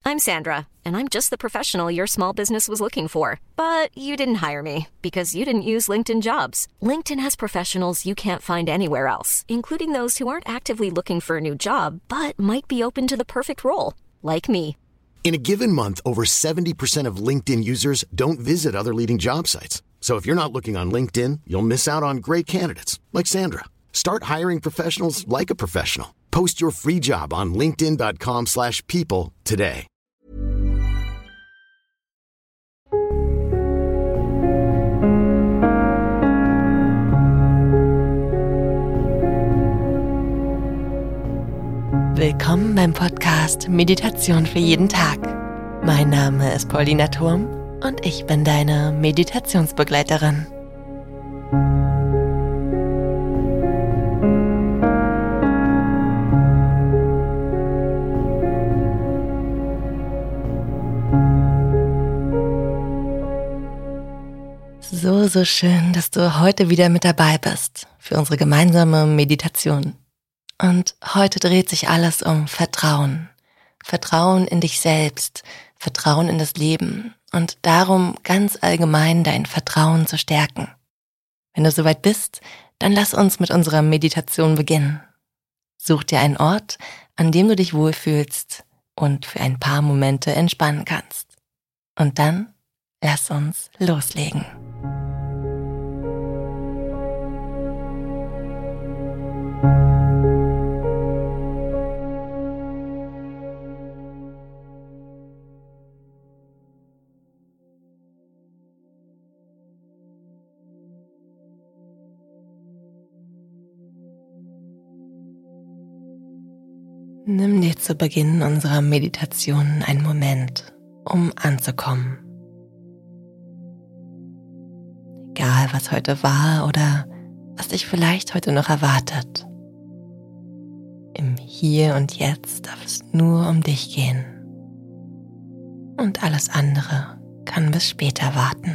I'm Sandra, and I'm just the professional your small business was looking for. But you didn't hire me because you didn't use LinkedIn Jobs. LinkedIn has professionals you can't find anywhere else, including those who aren't actively looking for a new job, but might be open to the perfect role, like me. In a given month, over 70% of LinkedIn users don't visit other leading job sites. So if you're not looking on LinkedIn, you'll miss out on great candidates like Sandra. Start hiring professionals like a professional. Post your free job on linkedin.com/people today. Willkommen beim Podcast Meditation für jeden Tag. Mein Name ist Paulina Thurm und ich bin deine Meditationsbegleiterin. So schön, dass du heute wieder mit dabei bist für unsere gemeinsame Meditation. Und heute dreht sich alles um Vertrauen. Vertrauen in dich selbst, Vertrauen in das Leben und darum, ganz allgemein dein Vertrauen zu stärken. Wenn du soweit bist, dann lass uns mit unserer Meditation beginnen. Such dir einen Ort, an dem du dich wohlfühlst und für ein paar Momente entspannen kannst. Und dann lass uns loslegen. Nimm dir zu Beginn unserer Meditation einen Moment, um anzukommen. Egal, was heute war oder was dich vielleicht heute noch erwartet. Im Hier und Jetzt darf es nur um dich gehen. Und alles andere kann bis später warten.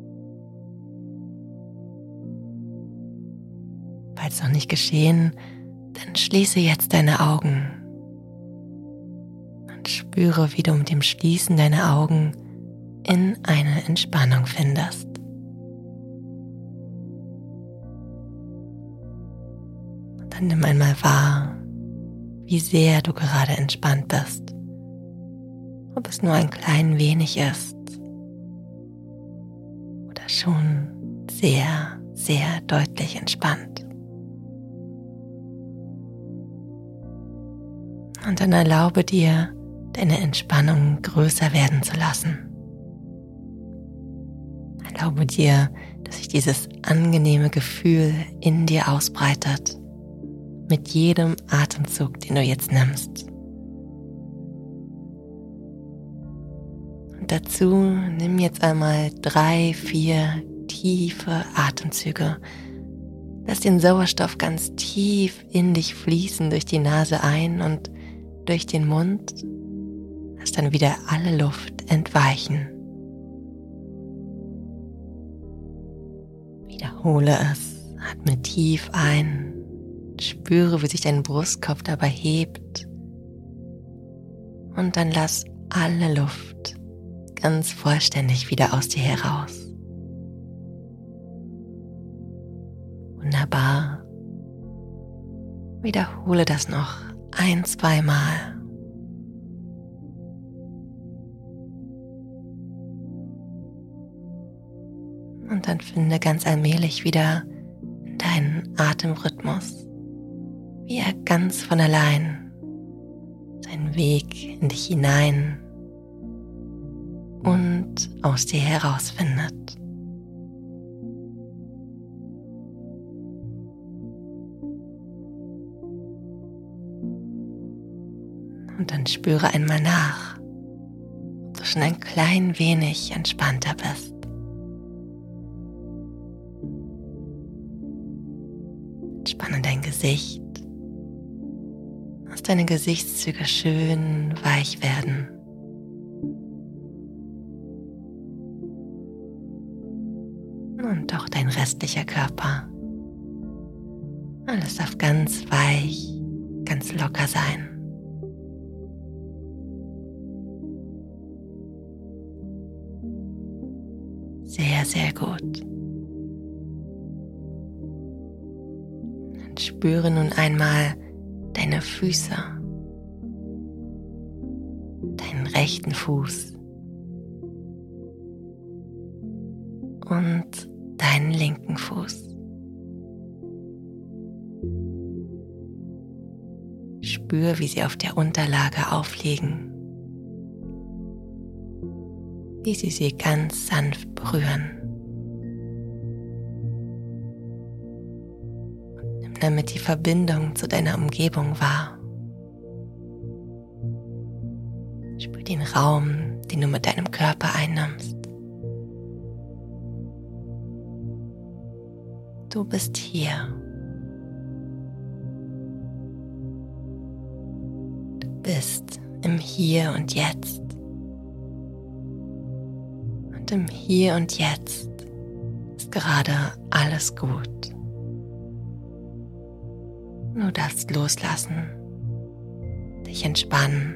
Falls noch nicht geschehen, dann schließe jetzt deine Augen. Spüre, wie du mit dem Schließen deiner Augen in eine Entspannung findest. Und dann nimm einmal wahr, wie sehr du gerade entspannt bist. Ob es nur ein klein wenig ist oder schon sehr, sehr deutlich entspannt. Und dann erlaube dir, deine Entspannung größer werden zu lassen. Erlaube dir, dass sich dieses angenehme Gefühl in dir ausbreitet, mit jedem Atemzug, den du jetzt nimmst. Und dazu nimm jetzt einmal 3, 4 tiefe Atemzüge. Lass den Sauerstoff ganz tief in dich fließen, durch die Nase ein und durch den Mund. Lass dann wieder alle Luft entweichen. Wiederhole es, atme tief ein, spüre, wie sich dein Brustkorb dabei hebt und dann lass alle Luft ganz vollständig wieder aus dir heraus. Wunderbar. Wiederhole das noch 1, 2 Mal. Und dann finde ganz allmählich wieder deinen Atemrhythmus, wie er ganz von allein seinen Weg in dich hinein und aus dir herausfindet. Und dann spüre einmal nach, ob du schon ein klein wenig entspannter bist. Entspanne dein Gesicht. Lass deine Gesichtszüge schön weich werden. Und auch dein restlicher Körper. Alles darf ganz weich, ganz locker sein. Sehr, sehr gut. Dann spüre nun einmal deine Füße, deinen rechten Fuß und deinen linken Fuß. Spür, wie sie auf der Unterlage aufliegen, wie sie ganz sanft berühren. Und nimm damit die Verbindung zu deiner Umgebung wahr. Spür den Raum, den du mit deinem Körper einnimmst. Du bist hier. Du bist im Hier und Jetzt. Und im Hier und Jetzt ist gerade alles gut. Du darfst loslassen, dich entspannen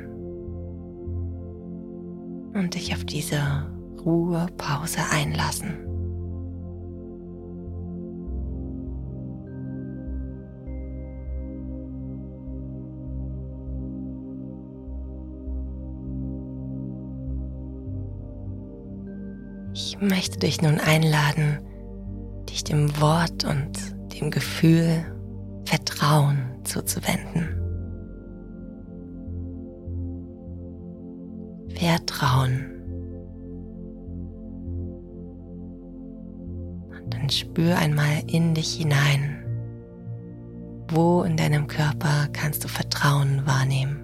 und dich auf diese Ruhepause einlassen. Ich möchte dich nun einladen, dich dem Wort und dem Gefühl Vertrauen zuzuwenden. Vertrauen. Und dann spür einmal in dich hinein. Wo in deinem Körper kannst du Vertrauen wahrnehmen?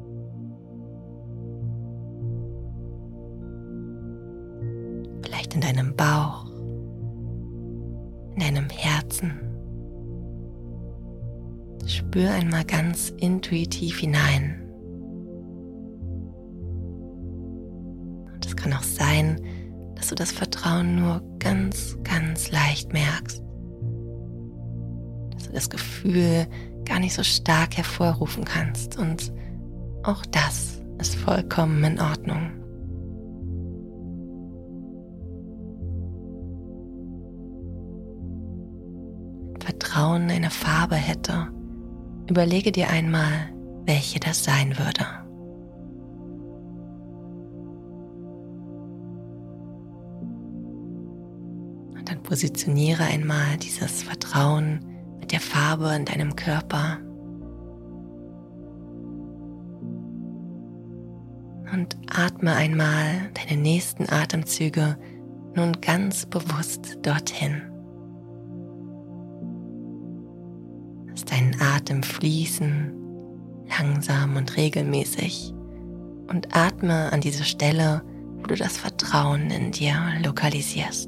Vielleicht in deinem Bauch, in deinem Herzen. Spür einmal ganz intuitiv hinein. Und es kann auch sein, dass du das Vertrauen nur ganz, ganz leicht merkst. Dass du das Gefühl gar nicht so stark hervorrufen kannst. Und auch das ist vollkommen in Ordnung. Vertrauen eine Farbe hätte, überlege dir einmal, welche das sein würde. Und dann positioniere einmal dieses Vertrauen mit der Farbe in deinem Körper. Und atme einmal deine nächsten Atemzüge nun ganz bewusst dorthin. Lass deinen Atem fließen, langsam und regelmäßig, und atme an diese Stelle, wo du das Vertrauen in dir lokalisierst.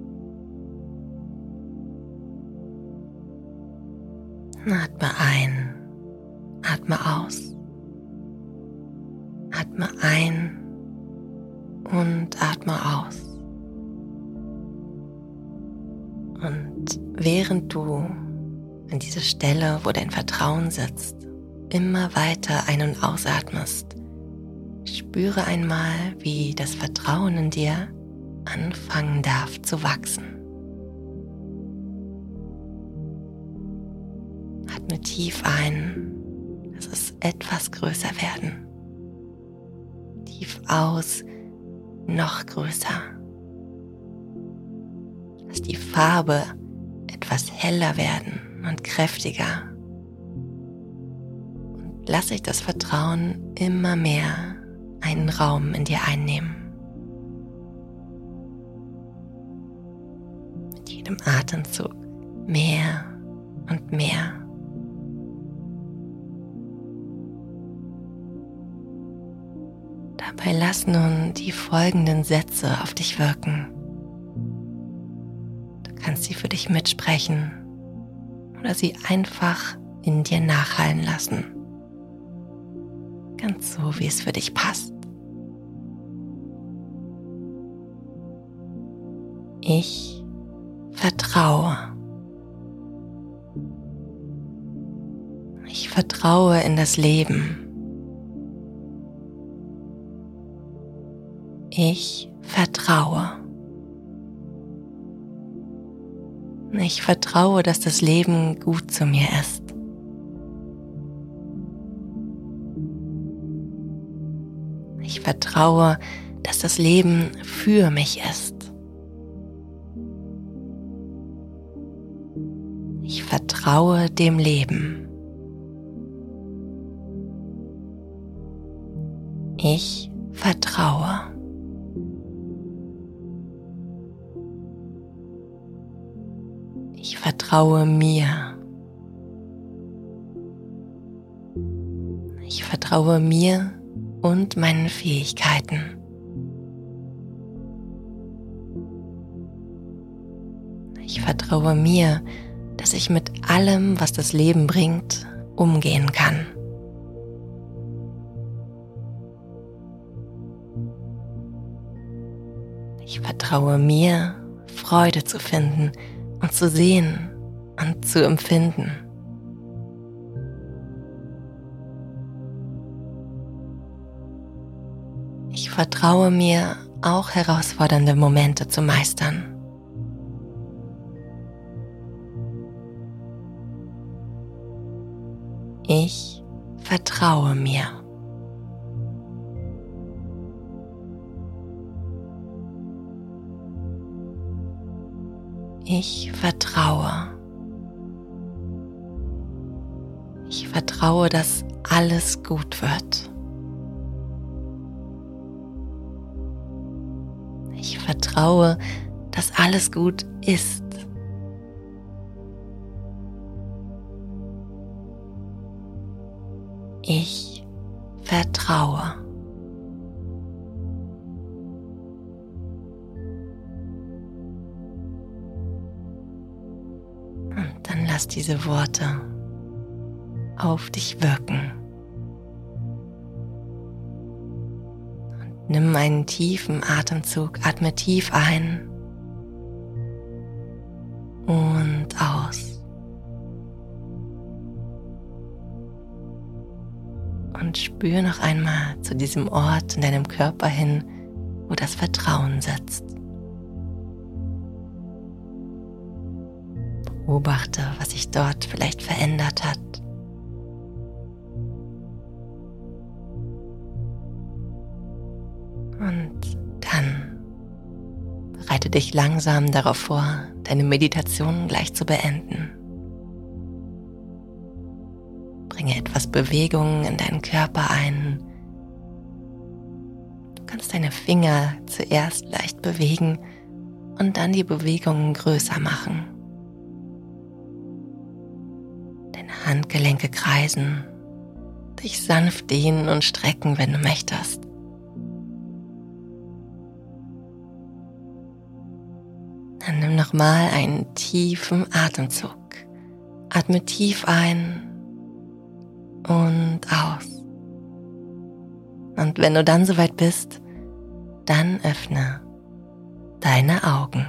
Atme ein, atme aus, atme ein und atme aus. Und während du an diese Stelle, wo dein Vertrauen sitzt, immer weiter ein- und ausatmest, spüre einmal, wie das Vertrauen in dir anfangen darf zu wachsen. Atme tief ein, lass es etwas größer werden. Tief aus, noch größer. Lass die Farbe etwas heller werden und kräftiger. Und lass sich das Vertrauen immer mehr einen Raum in dir einnehmen. Mit jedem Atemzug mehr und mehr. Dabei lass nun die folgenden Sätze auf dich wirken. Du kannst sie für dich mitsprechen oder sie einfach in dir nachhallen lassen. Ganz so, wie es für dich passt. Ich vertraue. Ich vertraue in das Leben. Ich vertraue. Ich vertraue, dass das Leben gut zu mir ist. Ich vertraue, dass das Leben für mich ist. Ich vertraue dem Leben. Ich vertraue. Ich vertraue mir. Ich vertraue mir und meinen Fähigkeiten. Ich vertraue mir, dass ich mit allem, was das Leben bringt, umgehen kann. Ich vertraue mir, Freude zu finden und zu sehen und zu empfinden. Ich vertraue mir, auch herausfordernde Momente zu meistern. Ich vertraue mir. Ich vertraue. Ich vertraue, dass alles gut wird. Ich vertraue, dass alles gut ist. Ich vertraue. Und dann lass diese Worte auf dich wirken. Und nimm einen tiefen Atemzug, atme tief ein und aus. Und spür noch einmal zu diesem Ort in deinem Körper hin, wo das Vertrauen sitzt. Beobachte, was sich dort vielleicht verändert hat. Und dann bereite dich langsam darauf vor, deine Meditation gleich zu beenden. Bringe etwas Bewegung in deinen Körper ein. Du kannst deine Finger zuerst leicht bewegen und dann die Bewegungen größer machen. Deine Handgelenke kreisen, dich sanft dehnen und strecken, wenn du möchtest. Dann nimm nochmal einen tiefen Atemzug. Atme tief ein und aus. Und wenn du dann soweit bist, dann öffne deine Augen.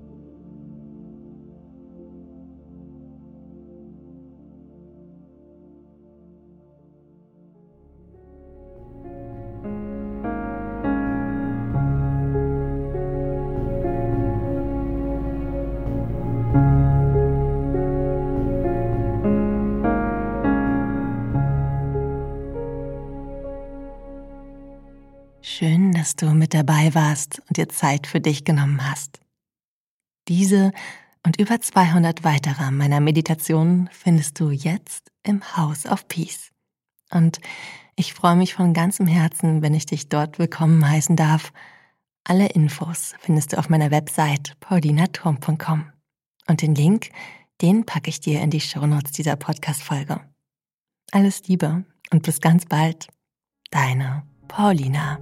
Schön, dass du mit dabei warst und dir Zeit für dich genommen hast. Diese und über 200 weitere meiner Meditationen findest du jetzt im House of Peace. Und ich freue mich von ganzem Herzen, wenn ich dich dort willkommen heißen darf. Alle Infos findest du auf meiner Website paulinaturm.com. Und den Link, den packe ich dir in die Shownotes dieser Podcast-Folge. Alles Liebe und bis ganz bald. Deine Paulina.